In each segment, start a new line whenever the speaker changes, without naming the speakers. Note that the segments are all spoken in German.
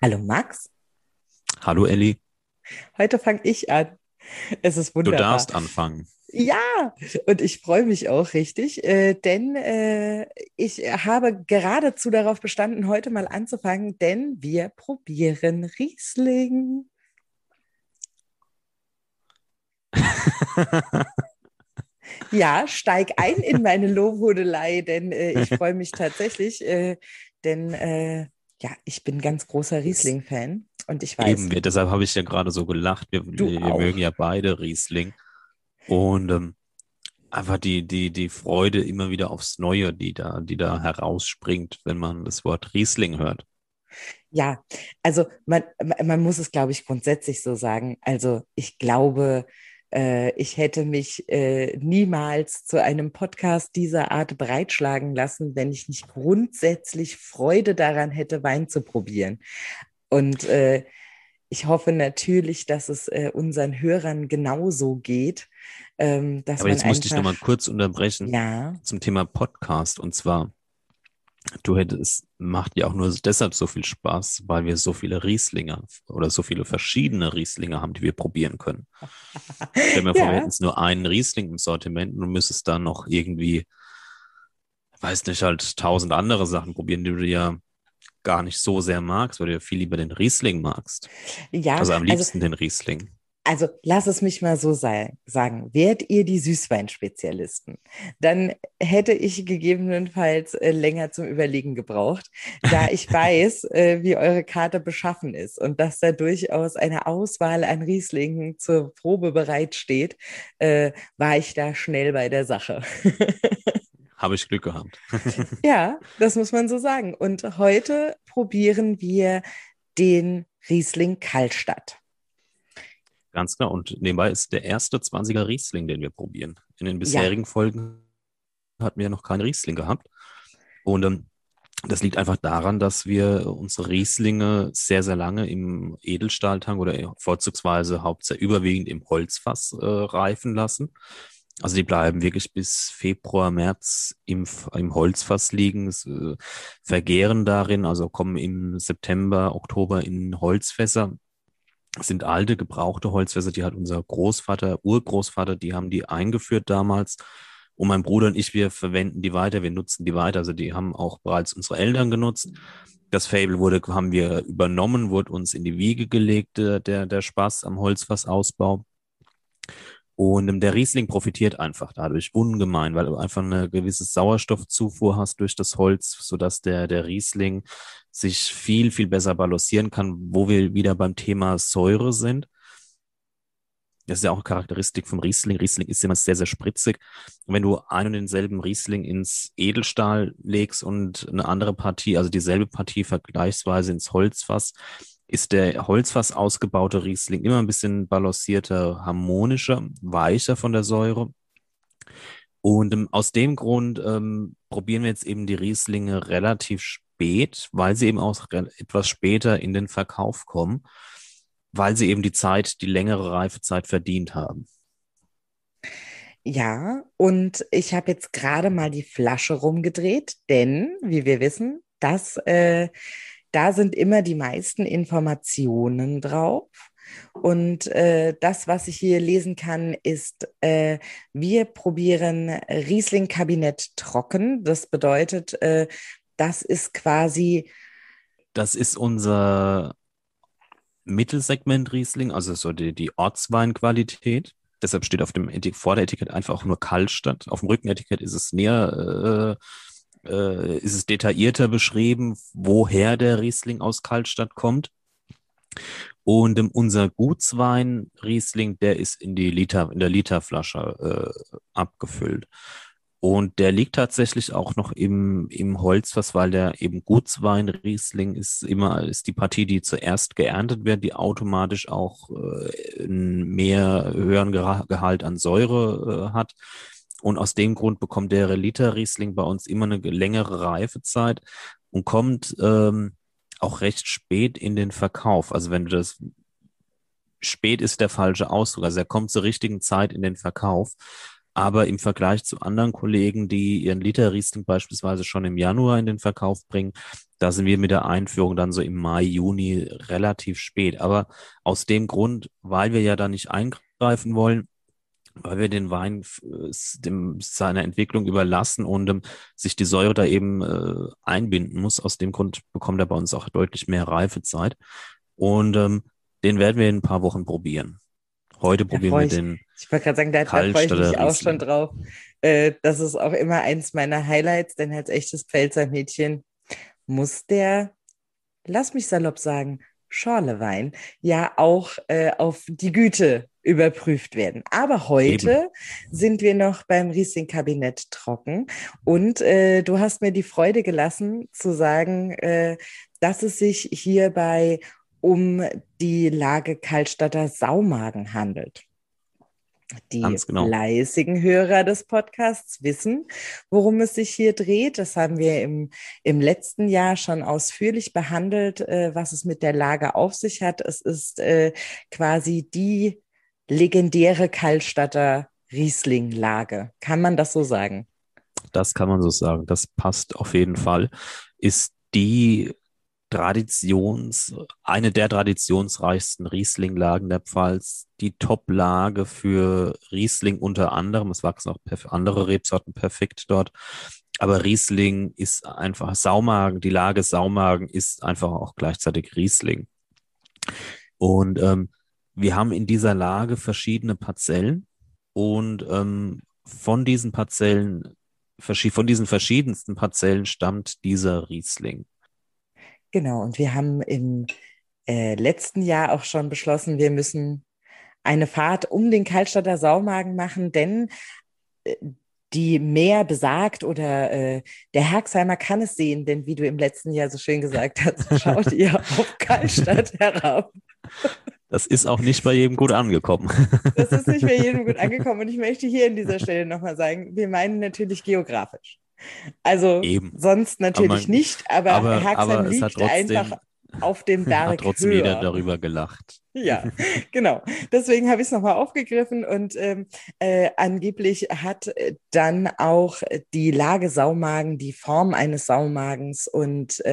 Hallo Max,
Hallo Elli,
heute fange ich an. Es ist
du
wunderbar.
darfst anfangen.
Ja, und ich freue mich auch richtig, denn ich habe geradezu darauf bestanden, heute mal anzufangen, denn wir probieren Riesling. Ja, steig ein in meine Lobhudelei, denn ich freue mich tatsächlich, denn ja, ich bin ganz großer
Das
Riesling-Fan und ich weiß,
eben, deshalb habe ich ja gerade so gelacht. Wir,
du
wir mögen
auch.
ja beide Riesling. Und einfach die Freude immer wieder aufs Neue, die da herausspringt, wenn man das Wort Riesling hört.
Ja, also man muss es, glaube ich, grundsätzlich so sagen. Also ich glaube, ich hätte mich niemals zu einem Podcast dieser Art breitschlagen lassen, wenn ich nicht grundsätzlich Freude daran hätte, Wein zu probieren. Und ich hoffe natürlich, dass es unseren Hörern genauso geht, dass
Aber
man
jetzt musste ich
einfach,
nochmal kurz unterbrechen
ja,
zum Thema Podcast. Und zwar, es macht ja auch nur deshalb so viel Spaß, weil wir so viele Rieslinge oder so viele verschiedene Rieslinge haben, die wir probieren können. Stell mir vor, wir hätten
ja,
jetzt nur einen Riesling im Sortiment und du müsstest dann noch irgendwie, weiß nicht, halt 1000 andere Sachen probieren, die du ja gar nicht so sehr magst, weil du ja viel lieber den Riesling magst.
ja,
Also am
also
liebsten den Riesling.
Also lass es mich mal so sagen. Wärt ihr die Süßweinspezialisten, dann hätte ich gegebenenfalls länger zum Überlegen gebraucht, da ich weiß, wie eure Karte beschaffen ist und dass da durchaus eine Auswahl an Rieslingen zur Probe bereitsteht, war ich da schnell bei der Sache.
Habe ich Glück gehabt.
Ja, das muss man so sagen. Und heute probieren wir den Riesling Kaltstadt.
Ganz klar. Und nebenbei ist der erste 20er Riesling, den wir probieren. In den
Ja,
bisherigen Folgen hatten wir noch keinen Riesling gehabt. Und das liegt einfach daran, dass wir unsere Rieslinge sehr, sehr lange im Edelstahltank oder vorzugsweise hauptsächlich überwiegend im Holzfass reifen lassen. Also die bleiben wirklich bis Februar, März im Holzfass liegen, vergären darin, also kommen im September, Oktober in Holzfässer. Das sind alte, gebrauchte Holzfässer, die hat unser Großvater, Urgroßvater, die haben die eingeführt damals. Und mein Bruder und ich, wir verwenden die weiter, wir nutzen die weiter. Also die haben auch bereits unsere Eltern genutzt. Das Faible haben wir übernommen, wurde uns in die Wiege gelegt, der Spaß am Holzfassausbau. Und der Riesling profitiert einfach dadurch ungemein, weil du einfach eine gewisse Sauerstoffzufuhr hast durch das Holz, sodass der Riesling sich viel, viel besser balancieren kann, wo wir wieder beim Thema Säure sind. Das ist ja auch Charakteristik vom Riesling. Riesling ist immer sehr, sehr spritzig. Und wenn du einen und denselben Riesling ins Edelstahl legst und eine andere Partie, also dieselbe Partie vergleichsweise ins Holzfass, ist der Holzfass ausgebaute Riesling immer ein bisschen balancierter, harmonischer, weicher von der Säure. Und aus dem Grund probieren wir jetzt eben die Rieslinge relativ spät, weil sie eben auch etwas später in den Verkauf kommen, weil sie eben die längere Reifezeit verdient haben.
ja, und ich habe jetzt gerade mal die Flasche rumgedreht, denn, wie wir wissen, da sind immer die meisten Informationen drauf. Und das, was ich hier lesen kann, ist, wir probieren Riesling-Kabinett trocken. Das bedeutet, das ist quasi,
Das ist unser Mittelsegment Riesling, also so die Ortsweinqualität. Deshalb steht auf dem Vorderetikett einfach auch nur Kaltstadt. Auf dem Rückenetikett ist es ist es detaillierter beschrieben, woher der Riesling aus Kaltstadt kommt. Und unser Gutswein Riesling, der ist in der Literflasche abgefüllt. Und der liegt tatsächlich auch noch im Holzfass, weil der eben Gutswein Riesling ist die Partie, die zuerst geerntet wird, die automatisch auch einen höheren Gehalt an Säure hat. Und aus dem Grund bekommt der Liter Riesling bei uns immer eine längere Reifezeit und kommt auch recht spät in den Verkauf. Also wenn du das spät ist der falsche Ausdruck. Also er kommt zur richtigen Zeit in den Verkauf. Aber im Vergleich zu anderen Kollegen, die ihren Liter Riesling beispielsweise schon im Januar in den Verkauf bringen, da sind wir mit der Einführung dann so im Mai, Juni relativ spät. Aber aus dem Grund, weil wir ja da nicht eingreifen wollen, weil wir den Wein seiner Entwicklung überlassen und sich die Säure da eben einbinden muss. Aus dem Grund bekommt er bei uns auch deutlich mehr Reifezeit. Und den werden wir in ein paar Wochen probieren. Heute
Da
probieren
freue
wir
ich,
den
ich wollte gerade sagen, da freue ich mich
Kaltstadter
auch schon
Riesling.
drauf. Das ist auch immer eins meiner Highlights, denn als echtes Pfälzer Mädchen muss der, lass mich salopp sagen, Schorlewein ja auch auf die Güte überprüft werden. Aber
Eben.
heute sind wir noch beim Riesling-Kabinett trocken und du hast mir die Freude gelassen zu sagen, dass es sich hierbei um die Lage Kaltstadter Saumagen handelt. Die
Ganz genau.
fleißigen Hörer des Podcasts wissen, worum es sich hier dreht. Das haben wir im letzten Jahr schon ausführlich behandelt, was es mit der Lage auf sich hat. Es ist quasi die legendäre Kallstatter Riesling-Lage. Kann man das so sagen?
Das kann man so sagen. Das passt auf jeden Fall. Ist die eine der traditionsreichsten Riesling-Lagen der Pfalz, die Top-Lage für Riesling unter anderem. Es wachsen auch andere Rebsorten perfekt dort. Aber Riesling ist einfach Saumagen, die Lage Saumagen ist einfach auch gleichzeitig Riesling. Und wir haben in dieser Lage verschiedene Parzellen und von diesen verschiedensten Parzellen stammt dieser Riesling.
Genau, und wir haben im letzten Jahr auch schon beschlossen, wir müssen eine Fahrt um den Kaltstadter Saumagen machen, denn äh, die mehr besagt oder der Herxheimer kann es sehen, denn wie du im letzten Jahr so schön gesagt hast, schaut ihr auf Kaltstadt herab.
Das ist auch nicht bei jedem gut angekommen.
Das ist nicht bei jedem gut angekommen und ich möchte hier an dieser Stelle nochmal sagen, wir meinen natürlich geografisch. Also
Eben.
sonst
Aber,
natürlich nicht, aber Herxheim
aber es
liegt einfach auf dem
hat
Berg
trotzdem jeder
höher.
darüber gelacht.
Ja, genau. Deswegen habe ich es nochmal aufgegriffen und angeblich hat dann auch die Lage Saumagen die Form eines Saumagens und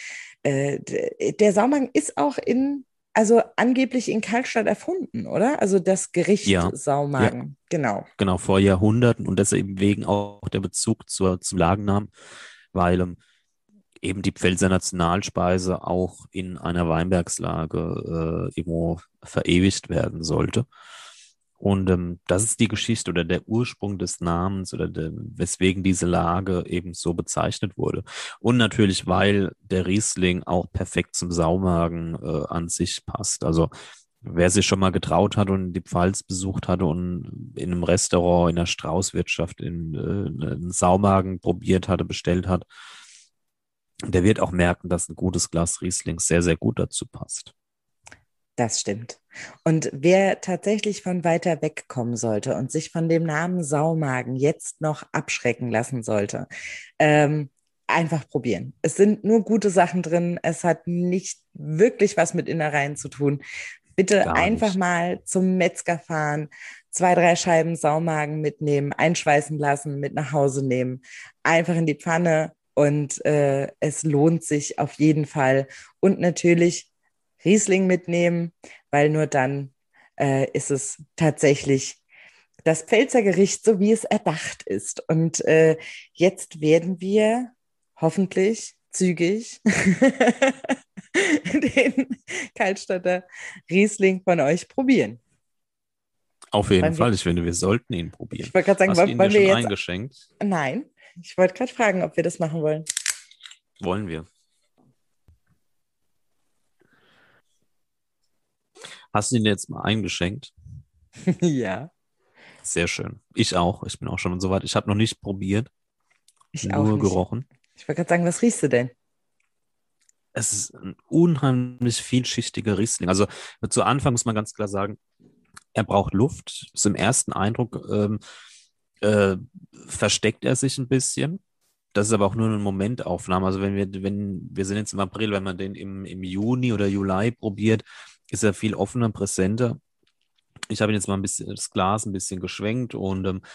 der Saumagen ist auch also angeblich in Kaltstadt erfunden, oder? Also das Gericht
Ja, ja,
Saumagen, genau.
genau, vor Jahrhunderten und deshalb wegen auch der Bezug zum Lagennamen, weil eben die Pfälzer Nationalspeise auch in einer Weinbergslage irgendwo verewigt werden sollte. Und das ist die Geschichte oder der Ursprung des Namens oder weswegen diese Lage eben so bezeichnet wurde. Und natürlich, weil der Riesling auch perfekt zum Saumagen an sich passt. Also wer sich schon mal getraut hat und die Pfalz besucht hatte und in einem Restaurant, in der Straußwirtschaft, einen Saumagen probiert hatte, bestellt hat, der wird auch merken, dass ein gutes Glas Riesling sehr, sehr gut dazu passt.
Das stimmt. Und wer tatsächlich von weiter weg kommen sollte und sich von dem Namen Saumagen jetzt noch abschrecken lassen sollte, einfach probieren. Es sind nur gute Sachen drin. Es hat nicht wirklich was mit Innereien zu tun. Bitte
Gar
einfach
nicht.
mal zum Metzger fahren, 2, 3 Scheiben Saumagen mitnehmen, einschweißen lassen, mit nach Hause nehmen, einfach in die Pfanne und es lohnt sich auf jeden Fall. Und natürlich Riesling mitnehmen, weil nur dann ist es tatsächlich das Pfälzer Gericht, so wie es erdacht ist. Und jetzt werden wir hoffentlich zügig den Kaltstadter Riesling von euch probieren.
Auf jeden
Wollen wir,
Fall. Ich finde, wir sollten ihn
ich
probieren.
wollte gerade sagen,
Hast du ihn dir
wollen wir
schon
jetzt,
eingeschenkt?
nein, ich wollte gerade fragen, ob wir das machen wollen.
Wollen wir. Hast du ihn dir jetzt mal eingeschenkt?
Ja,
Sehr schön. Ich auch. Ich bin auch schon so weit. Ich habe noch nicht probiert,
ich auch
nur
nicht.
gerochen.
Ich wollte gerade sagen, was riechst du denn?
Es ist ein unheimlich vielschichtiger Riesling. Also zu Anfang muss man ganz klar sagen, er braucht Luft. So im ersten Eindruck äh, versteckt er sich ein bisschen. Das ist aber auch nur eine Momentaufnahme. Also wenn wir sind jetzt im April, wenn man den im Juni oder Juli probiert, ist er viel offener, präsenter. Ich habe ihn jetzt mal ein bisschen das Glas ein bisschen geschwenkt und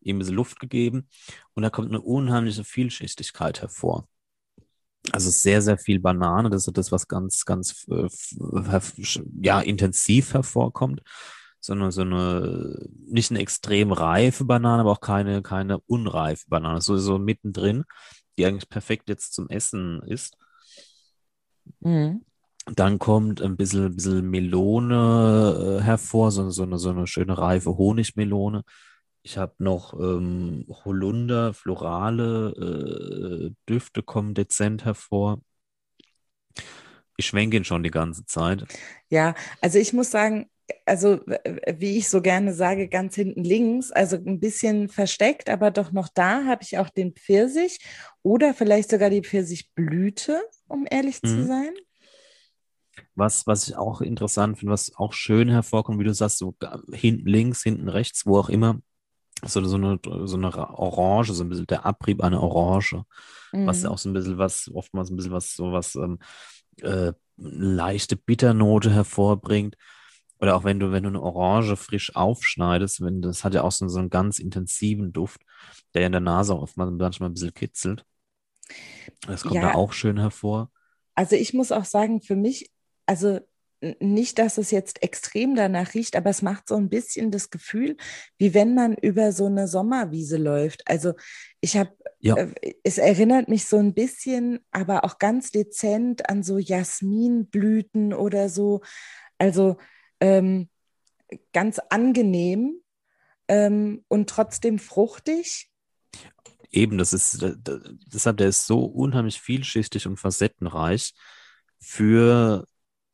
ihm ein bisschen Luft gegeben und da kommt eine unheimliche Vielschichtigkeit hervor. Also sehr, sehr viel Banane, das ist das, was ganz, ganz ja, intensiv hervorkommt. Nicht eine extrem reife Banane, aber auch keine unreife Banane. So mittendrin, die eigentlich perfekt jetzt zum Essen ist.
Mhm.
Dann kommt bisschen Melone hervor, so eine schöne reife Honigmelone. Ich habe noch Holunder, florale Düfte kommen dezent hervor. Ich schwenke ihn schon die ganze Zeit.
Ja, also ich muss sagen, also wie ich so gerne sage, ganz hinten links, also ein bisschen versteckt, aber doch noch da habe ich auch den Pfirsich oder vielleicht sogar die Pfirsichblüte, um ehrlich zu
Mhm.
sein.
Was ich auch interessant finde, was auch schön hervorkommt, wie du sagst, so hinten links, hinten rechts, wo auch immer, so eine Orange, so ein bisschen der Abrieb einer Orange, was ja
Mhm.
auch so ein bisschen was, oftmals ein bisschen was, sowas, eine leichte Bitternote hervorbringt. Oder auch wenn du eine Orange frisch aufschneidest, das hat ja auch so einen ganz intensiven Duft, der in der Nase auch oftmals manchmal ein bisschen kitzelt. Das kommt da
Ja,
auch schön hervor.
also ich muss auch sagen, für mich, also nicht, dass es jetzt extrem danach riecht, aber es macht so ein bisschen das Gefühl, wie wenn man über so eine Sommerwiese läuft. Also ich habe,
Ja,
es erinnert mich so ein bisschen, aber auch ganz dezent an so Jasminblüten oder so. Also ähm, ganz angenehm und trotzdem fruchtig.
eben, deshalb, der ist so unheimlich vielschichtig und facettenreich für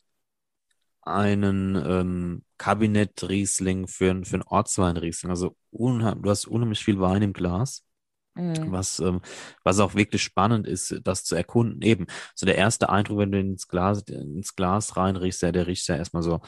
einen Kabinett-Riesling, für einen Ortswein-Riesling. Also du hast unheimlich viel Wein im Glas,
Mm,
was auch wirklich spannend ist, das zu erkunden. Eben, so der erste Eindruck, wenn du ins Glas reinriechst, der riecht ja erstmal so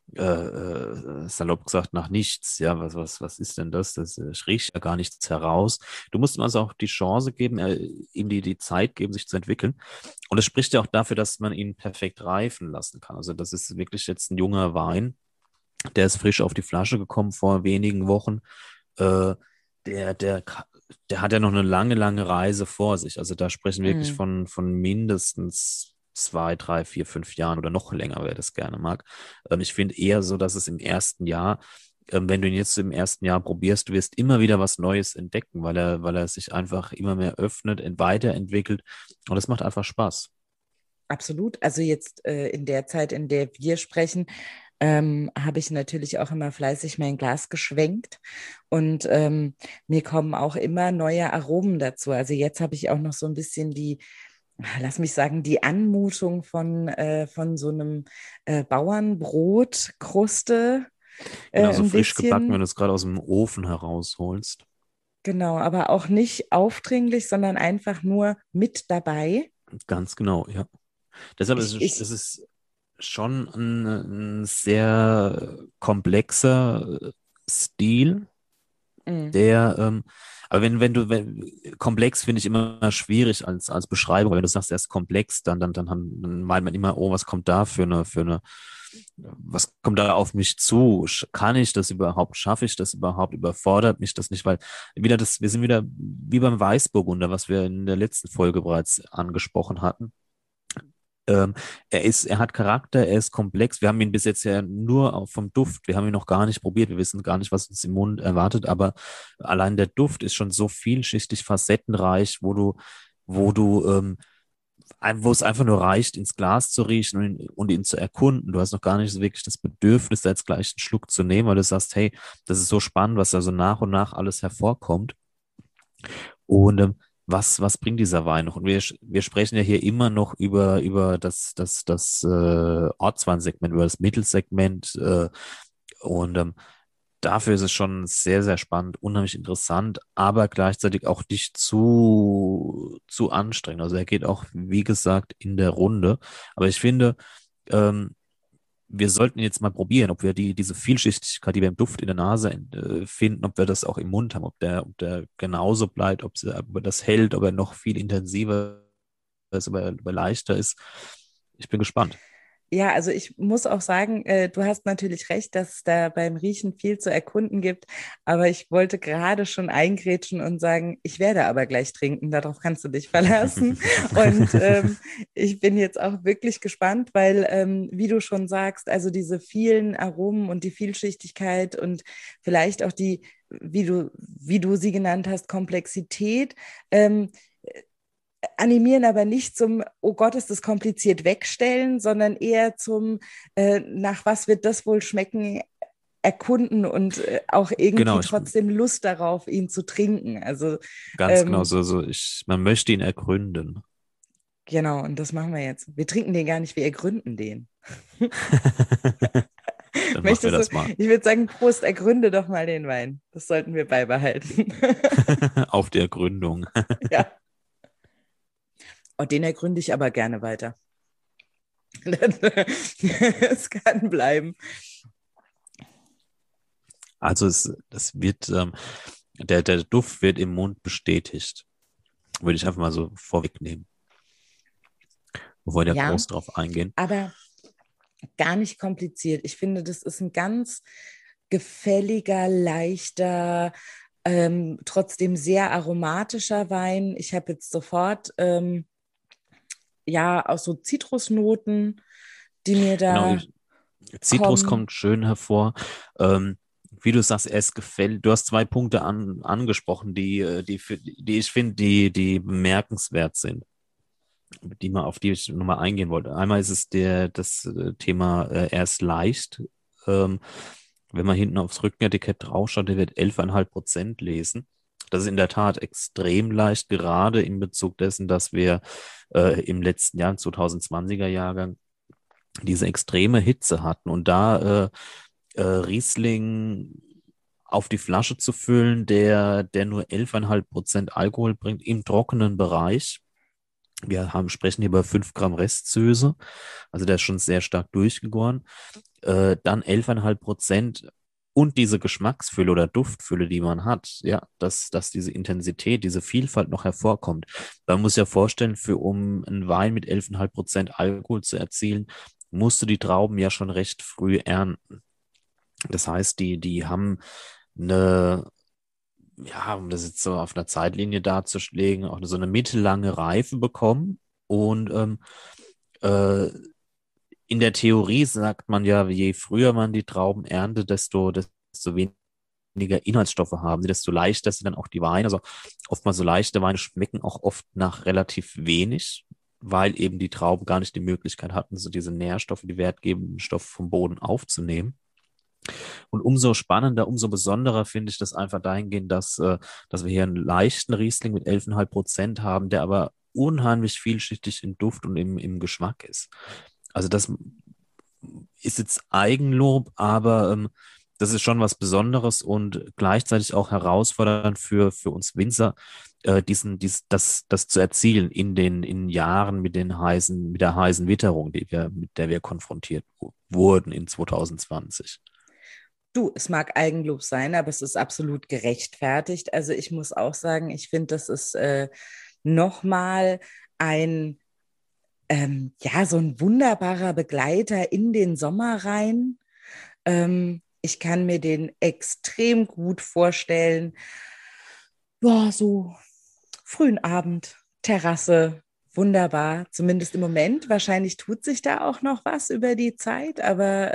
salopp gesagt nach nichts. Ja, was ist denn das? Ich rieche ja gar nichts heraus. Du musst ihm also auch die Chance geben, ihm die Zeit geben, sich zu entwickeln. Und das spricht ja auch dafür, dass man ihn perfekt reifen lassen kann. Also das ist wirklich jetzt ein junger Wein, der ist frisch auf die Flasche gekommen vor wenigen Wochen. Äh, der, der, der hat ja noch eine lange, lange Reise vor sich. Also da sprechen wir wirklich
mm.
von mindestens 2, 3, 4, 5 Jahren oder noch länger, wer das gerne mag. Ich finde eher so, dass es im ersten Jahr, wenn du ihn jetzt im ersten Jahr probierst, du wirst immer wieder was Neues entdecken, weil er sich einfach immer mehr öffnet, weiterentwickelt. Und das macht einfach Spaß.
Absolut. Also jetzt in der Zeit, in der wir sprechen, habe ich natürlich auch immer fleißig mein Glas geschwenkt und mir kommen auch immer neue Aromen dazu. Also jetzt habe ich auch noch so ein bisschen lass mich sagen, die Anmutung von so einem Bauernbrotkruste
Genau, so
ein
frisch gebacken, wenn
bisschen.
du es gerade aus dem Ofen herausholst.
Genau, aber auch nicht aufdringlich, sondern einfach nur mit dabei.
Ganz genau, ja. Deshalb
Ich, ich,
ist es schon ein sehr komplexer Stil,
mm,
der, aber wenn komplex finde ich immer schwierig als Beschreibung, weil wenn du sagst, er ist komplex, dann meint man immer, oh, was kommt da was kommt da auf mich zu? Kann ich das überhaupt? Schaffe ich das überhaupt? Überfordert mich das nicht? Weil wir sind wieder wie beim Weißburgunder, was wir in der letzten Folge bereits angesprochen hatten. Ähm, er hat Charakter, er ist komplex. Wir haben ihn bis jetzt ja nur vom Duft, wir haben ihn noch gar nicht probiert, wir wissen gar nicht, was uns im Mund erwartet, aber allein der Duft ist schon so vielschichtig, facettenreich, wo es einfach nur reicht, ins Glas zu riechen und ihn zu erkunden. Du hast noch gar nicht so wirklich das Bedürfnis, da jetzt gleich einen Schluck zu nehmen, weil du sagst, hey, das ist so spannend, was da so nach und nach alles hervorkommt. Und was bringt dieser Wein noch? Und wir sprechen ja hier immer noch über das Ortsweinsegment, über das Mittelsegment. Und dafür ist es schon sehr, sehr spannend, unheimlich interessant, aber gleichzeitig auch nicht zu anstrengend. Also er geht auch, wie gesagt, in der Runde. Aber ich finde, ähm, wir sollten jetzt mal probieren, ob wir diese Vielschichtigkeit, die wir im Duft in der Nase finden, ob wir das auch im Mund haben, ob der genauso bleibt, ob er das hält, ob er noch viel intensiver ist, ob er leichter ist. Ich bin gespannt.
Ja, also ich muss auch sagen, du hast natürlich recht, dass es da beim Riechen viel zu erkunden gibt. Aber ich wollte gerade schon eingrätschen und sagen, ich werde aber gleich trinken. Darauf kannst du dich verlassen. Und ich bin jetzt auch wirklich gespannt, weil, wie du schon sagst, also diese vielen Aromen und die Vielschichtigkeit und vielleicht auch die, wie du sie genannt hast, Komplexität. Animieren aber nicht zum, oh Gott, ist das kompliziert wegstellen, sondern eher zum, nach was wird das wohl schmecken, erkunden und auch
Genau,
irgendwie trotzdem Lust darauf, ihn zu trinken. Also
ganz genau
ähm,
so, man möchte ihn ergründen.
genau, und das machen wir jetzt. Wir trinken den gar nicht, wir ergründen den.
Dann machen wir
Möchtest du,
das mal.
ich würde sagen, Prost, ergründe doch mal den Wein. Das sollten wir beibehalten.
Auf der Gründung.
Ja. Und den ergründe ich aber gerne weiter. Es kann bleiben.
Also das wird, der Duft wird im Mund bestätigt. Würde ich einfach mal so vorwegnehmen, bevor wir da
Ja,
groß drauf eingehen.
aber gar nicht kompliziert. Ich finde, das ist ein ganz gefälliger, leichter, trotzdem sehr aromatischer Wein. Ich habe jetzt sofort ja auch so Zitrusnoten, die mir
Genau,
da
Zitrus
kommen.
kommt schön hervor. Ähm, Wie du sagst, er ist gefällt. Du hast zwei Punkte angesprochen, die ich finde, die bemerkenswert sind, auf die ich nochmal eingehen wollte. Einmal ist es das Thema, er ist leicht. Ähm, Wenn man hinten aufs Rückenetikett draufschaut, der wird 11,5% lesen. Das ist in der Tat extrem leicht, gerade in Bezug dessen, dass wir im letzten Jahr, im 2020er Jahrgang, diese extreme Hitze hatten und da Riesling auf die Flasche zu füllen, der nur 11,5% Alkohol bringt im trockenen Bereich. Sprechen hier über 5 Gramm Restsüße, also der ist schon sehr stark durchgegoren. Dann 11,5% und diese Geschmacksfülle oder Duftfülle, die man hat, ja, dass diese Intensität, diese Vielfalt noch hervorkommt. Man muss ja vorstellen, um einen Wein mit 11,5% Alkohol zu erzielen, musst du die Trauben ja schon recht früh ernten. Das heißt, die haben eine, ja, um das jetzt so auf einer Zeitlinie darzulegen, auch so eine mittellange Reife bekommen. Und äh, in der Theorie sagt man ja, je früher man die Trauben erntet, desto weniger Inhaltsstoffe haben sie, desto leichter sind dann auch die Weine. Also oftmals so leichte Weine schmecken auch oft nach relativ wenig, weil eben die Trauben gar nicht die Möglichkeit hatten, so diese Nährstoffe, die wertgebenden Stoffe vom Boden aufzunehmen. Und umso spannender, umso besonderer finde ich das einfach dahingehend, dass wir hier einen leichten Riesling mit 11,5% haben, der aber unheimlich vielschichtig im Duft und im Geschmack ist. Also das ist jetzt Eigenlob, aber das ist schon was Besonderes und gleichzeitig auch herausfordernd für uns Winzer, das zu erzielen in Jahren mit der heißen Witterung, mit der wir konfrontiert wurden in 2020.
Du, es mag Eigenlob sein, aber es ist absolut gerechtfertigt. Also ich muss auch sagen, ich finde, das ist nochmal ein, ja, so ein wunderbarer Begleiter in den Sommer rein. Ich kann mir den extrem gut vorstellen. Ja, so frühen Abend, Terrasse, wunderbar. Zumindest im Moment. Wahrscheinlich tut sich da auch noch was über die Zeit, aber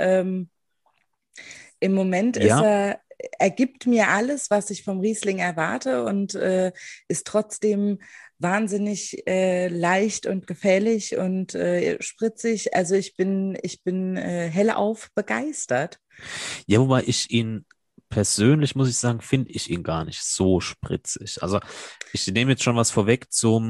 im Moment
Ja,
er gibt mir alles, was ich vom Riesling erwarte und ist trotzdem wahnsinnig leicht und gefällig und spritzig. Also ich bin hellauf begeistert.
ja, wobei ich ihn persönlich, muss ich sagen, finde ich ihn gar nicht so spritzig. Also ich nehme jetzt schon was vorweg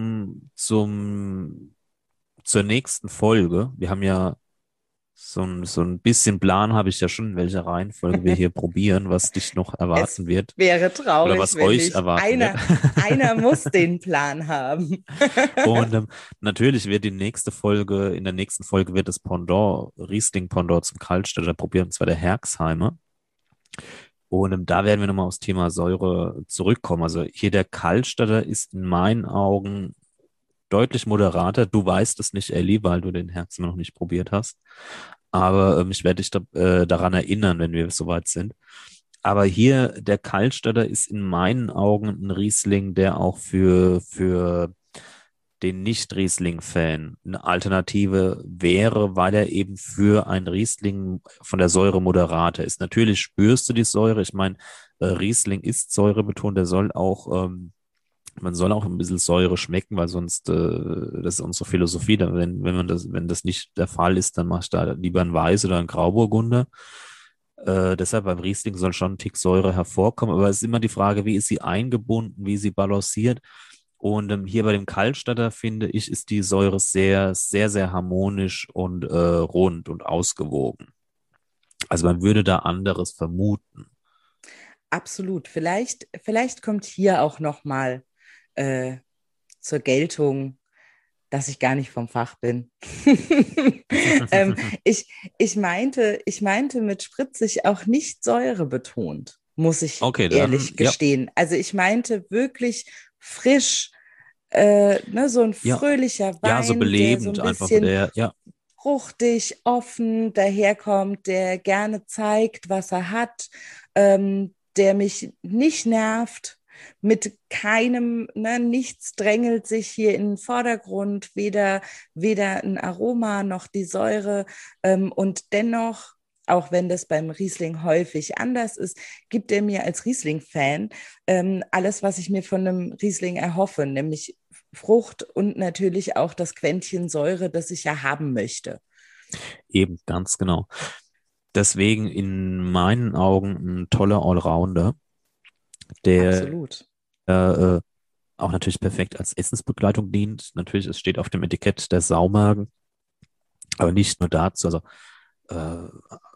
zur nächsten Folge. Wir haben ja so ein bisschen Plan habe ich ja schon, in welcher Reihenfolge wir hier probieren, was dich noch
Es
erwarten wird
wäre
oder
traurig,
was
wenn
euch
nicht
erwarten wird.
einer muss den Plan haben.
Und natürlich wird in der nächsten Folge wird das Riesling-Pendant zum Kaltstadter probieren, und zwar der Herxheimer. Und da werden wir nochmal aufs Thema Säure zurückkommen. Also hier der Kaltstadter ist in meinen Augen deutlich moderater. Du weißt es nicht, Elli, weil du den Herzen noch nicht probiert hast. Aber ich werde dich daran erinnern, wenn wir soweit sind. Aber hier, der Kaltstadter ist in meinen Augen ein Riesling, der auch für den Nicht-Riesling-Fan eine Alternative wäre, weil er eben für ein Riesling von der Säure moderater ist. Natürlich spürst du die Säure. Ich meine, Riesling ist säurebetont, man soll auch ein bisschen Säure schmecken, weil sonst, das ist unsere Philosophie, wenn das nicht der Fall ist, dann machst du da lieber ein Weiß oder ein Grauburgunder. Deshalb beim Riesling soll schon ein Tick Säure hervorkommen, aber es ist immer die Frage, wie ist sie eingebunden, wie ist sie balanciert. Und hier bei dem Kaltstadter, finde ich, ist die Säure sehr, sehr, sehr harmonisch und rund und ausgewogen. Also man würde da anderes vermuten.
Absolut. Vielleicht kommt hier auch nochmal zur Geltung, dass ich gar nicht vom Fach bin. ähm, ich, ich meinte mit spritzig auch nicht säurebetont, muss ich
Okay, dann,
ehrlich
ja,
gestehen. Also ich meinte wirklich frisch, ne, so ein
ja,
fröhlicher
ja, so
Wein, der so
belebend
ein
einfach,
bisschen
ja,
fruchtig, offen daherkommt, der gerne zeigt, was er hat, der mich nicht nervt, mit keinem, ne, nichts drängelt sich hier in den Vordergrund, weder ein Aroma noch die Säure. Und dennoch, auch wenn das beim Riesling häufig anders ist, gibt er mir als Riesling-Fan alles, was ich mir von einem Riesling erhoffe, nämlich Frucht und natürlich auch das Quäntchen Säure, das ich ja haben möchte.
eben, ganz genau. Deswegen in meinen Augen ein toller Allrounder, der
Absolut.
äh, auch natürlich perfekt als Essensbegleitung dient. Natürlich, es steht auf dem Etikett der Saumagen, aber nicht nur dazu. Also äh,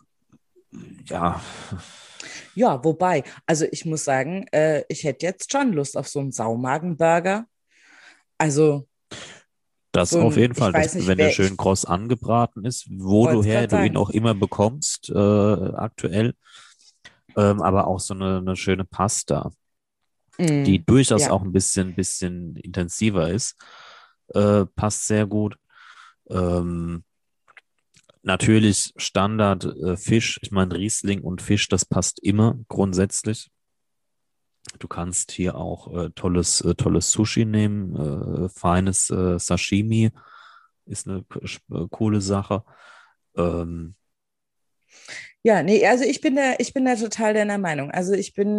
ja,
Ja, wobei, also ich muss sagen, ich hätte jetzt schon Lust auf so einen Saumagenburger. Also
das
so
auf
ein,
jeden
ich
Fall,
weiß nicht,
wenn der
wer,
schön
ich
kross angebraten ist,
wollte es
woher
gerade
du ihn
sagen.
auch immer bekommst, aktuell. Aber auch so eine schöne Pasta, die
Mm,
durchaus
ja,
auch ein bisschen intensiver ist, passt sehr gut. Ähm, Natürlich Standard Fisch. Ich meine, Riesling und Fisch, das passt immer grundsätzlich. Du kannst hier auch tolles Sushi nehmen, feines Sashimi ist eine coole Sache. Ähm,
ja, nee, also ich bin da total deiner Meinung. Also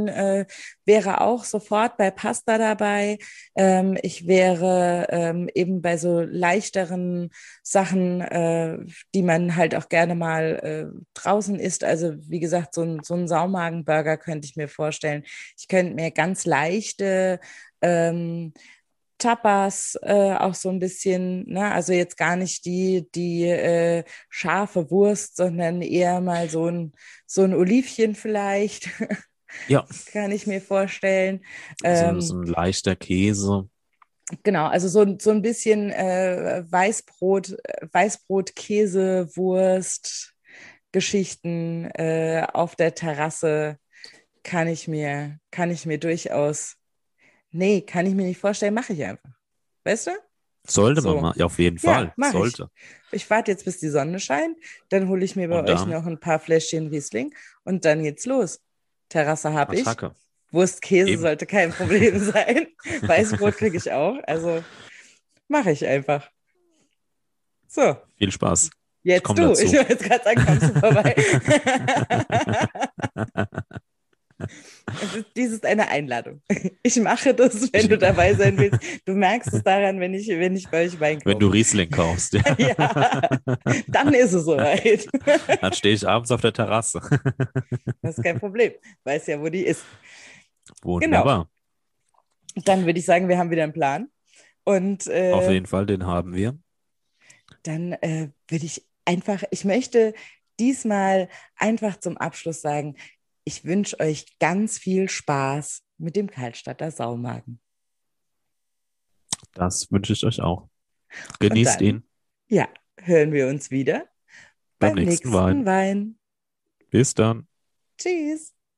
wäre auch sofort bei Pasta dabei. Ich wäre eben bei so leichteren Sachen, die man halt auch gerne mal draußen isst. Also wie gesagt, so ein Saumagenburger könnte ich mir vorstellen. Ich könnte mir ganz leichte Tapas auch so ein bisschen, ne? Also jetzt gar nicht die scharfe Wurst, sondern eher mal so ein Olivchen vielleicht,
ja,
kann ich mir vorstellen.
so
Ähm,
ein leichter Käse.
genau, also so ein bisschen Weißbrot, Käse, Wurst, Geschichten auf der Terrasse kann ich mir durchaus, nee, kann ich mir nicht vorstellen, mache ich einfach. Weißt du?
Sollte man
So.
mal, ja, auf jeden
Ja,
Fall,
mache ich.
sollte.
Ich warte jetzt, bis die Sonne scheint, dann hole ich mir bei
Und
euch
dann
noch ein paar Fläschchen Riesling und dann geht's los. Terrasse habe ich.
Attacke.
Wurst, Käse
Eben.
sollte kein Problem sein. Weißbrot kriege ich auch. Also mache ich einfach. So,
Viel Spaß. Ich
jetzt
komme
du. Ich
dazu.
wollte jetzt gerade sagen, kommst du vorbei. Dies ist eine Einladung. Ich mache das, wenn
Ich,
du dabei sein willst. Du merkst es daran, wenn ich bei euch Wein
wenn du
kaufe.
Riesling kaufst, ja.
Ja, dann ist es soweit.
Dann stehe ich abends auf der Terrasse.
Das ist kein Problem. Weiß ja, wo die ist. Genau.
Wunderbar.
Dann würde ich sagen, wir haben wieder einen Plan. Und
Auf jeden Fall, den haben wir.
dann würde ich möchte diesmal einfach zum Abschluss sagen, ich wünsche euch ganz viel Spaß mit dem Karlstadter Saumagen.
Das wünsche ich euch auch.
Und
Genießt
dann,
ihn
ja, hören wir uns wieder
beim
beim
nächsten
nächsten
Wein.
Wein.
Bis dann.
Tschüss.